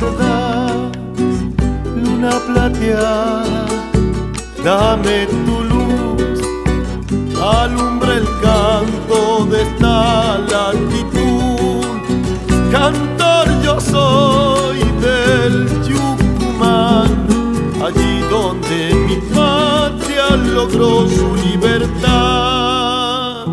verdad. Luna plateada, dame tu luz, alumbra el canto de esta latitud. Cantor yo soy del Yucumán, allí donde mi patria logró su libertad.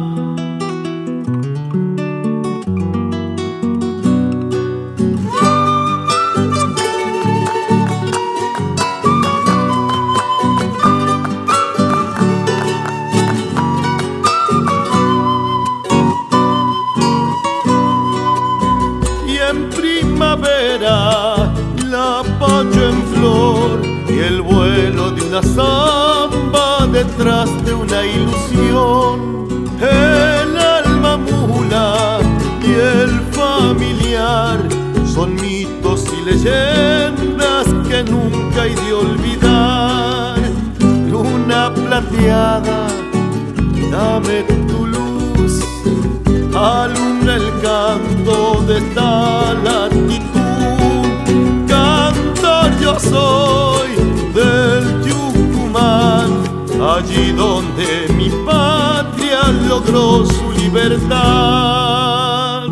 La pacho en flor y el vuelo de una samba detrás de una ilusión. El alma mula y el familiar son mitos y leyendas que nunca hay de olvidar. Luna plateada, dame tu luz, alumbra el canto de esta latitud. Cantor yo soy del Yucumán, allí donde mi patria logró su libertad.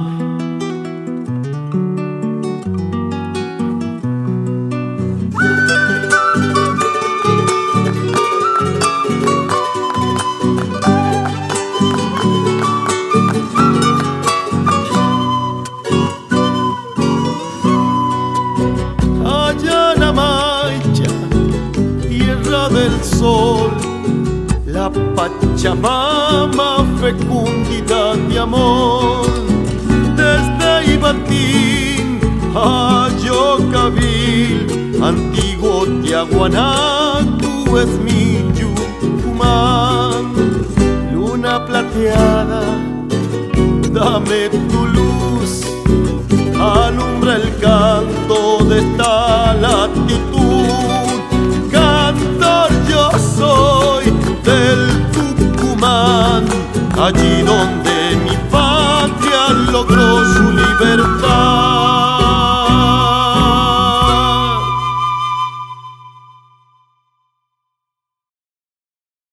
Del sol, la Pachamama, fecundidad de amor. Desde Ibatín a Yocabil, antiguo Tiahuanacu es mi Yucumán. Luna plateada, dame tu luz, alumbra el canto de esta latitud. Yo soy del Tucumán, allí donde mi patria logró su